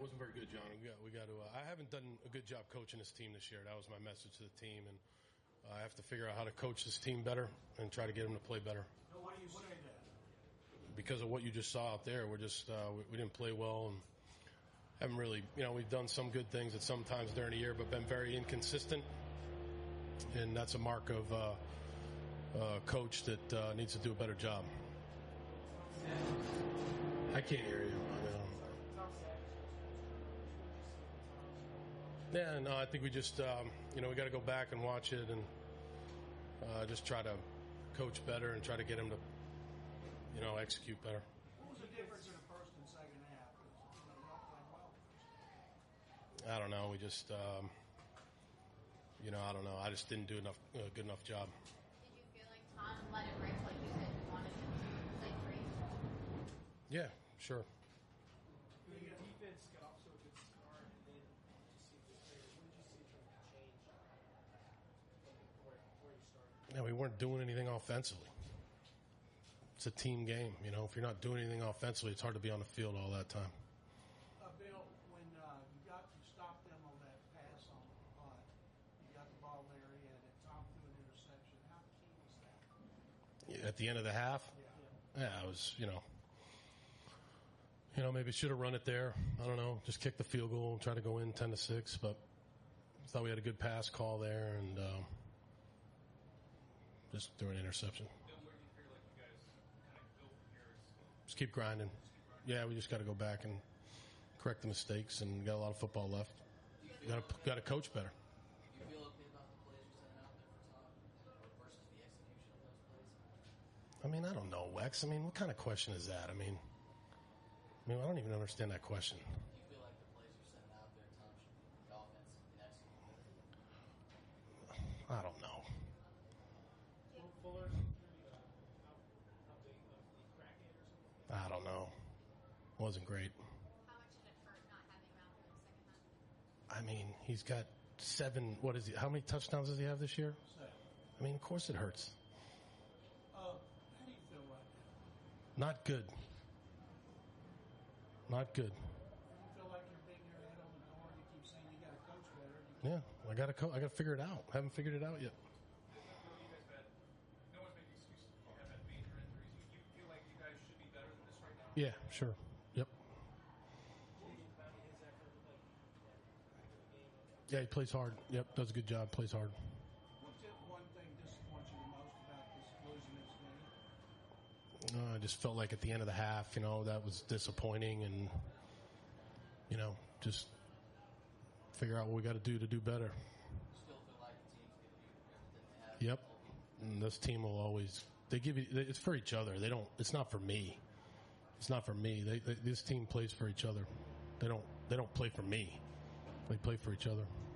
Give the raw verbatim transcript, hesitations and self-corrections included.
wasn't very good, John. We got, we got to. Uh, I haven't done a good job coaching this team this year. That was my message to the team, and uh, I have to figure out how to coach this team better and try to get them to play better. No, why do you say that? Because of what you just saw out there, we're just uh, we, we didn't play well, and haven't really. You know, we've done some good things at some times during the year, but been very inconsistent, and that's a mark of uh, a coach that uh, needs to do a better job. I can't hear you. I mean, Yeah, no, I think we just, um, you know, we got to go back and watch it and uh, just try to coach better and try to get him to, you know, execute better. What was the difference in the first and second half? Because, you know, you're not playing well. I don't know. We just, um, you know, I don't know. I just didn't do enough, uh, good enough job. Did you feel like Tom let it rip like you said you wanted him to play free? Yeah, sure. The defense got off to a good start, and then you see the players. What did you see from the change before, before you started? Yeah, we weren't doing anything offensively. It's a team game, you know. If you're not doing anything offensively, it's hard to be on the field all that time. Uh, Bill, when uh, you got you stopped them on that pass on the punt, you got the ball in their end, and Tom threw an interception. How key was that? At the end of the half, Yeah, yeah, I was, you know. You know, maybe should have run it there. I don't know. Just kick the field goal and try to go in ten to six. But I thought we had a good pass call there, and um, just threw an interception. Then where do you feel like you guys kind of go from here? Just keep grinding. Yeah, we just got to go back and correct the mistakes, and got a lot of football left. Got to got to coach better. Do you feel okay about the plays you're sending out there for Tom versus the execution of those plays? I mean, I don't know, Wex. I mean, what kind of question is that? I mean. I mean, I don't even understand that question. Do you feel like the plays you're sending out there, Tom, should the offense can execute better? I don't know. Well, Fuller's pretty, uh, how, how big of the crackhead or something? I don't know. Wasn't great. How much did it hurt not having Ralph in the second half? I mean, he's got seven. What is he? How many touchdowns does he have this year? seven. I mean, of course it hurts. Uh, how do you feel right now? Not good. Not good. Do you feel like you're beating your head on the door? You keep saying you got to coach better. You Yeah, I got to. Co- I got to figure it out. Haven't figured it out yet. You guys had, no one's making excuses. You have had major injuries. You feel like you guys should be better than this right now? Yeah, sure. Yep. What do you about his effort, like, after the game? Yeah, he plays hard. Yep, does a good job. Plays hard. What's it one thing disappoints you the most about this losing this game? Uh, I just felt like at the end of the half, you know, that was disappointing, and you know, just figure out what we got to do to do better. Still feel like the team's giving you everything they have. Yep. And this team will always, they give you, it's for each other. They don't, it's not for me. It's not for me. They, they, this team plays for each other. They don't, they don't play for me. They play for each other.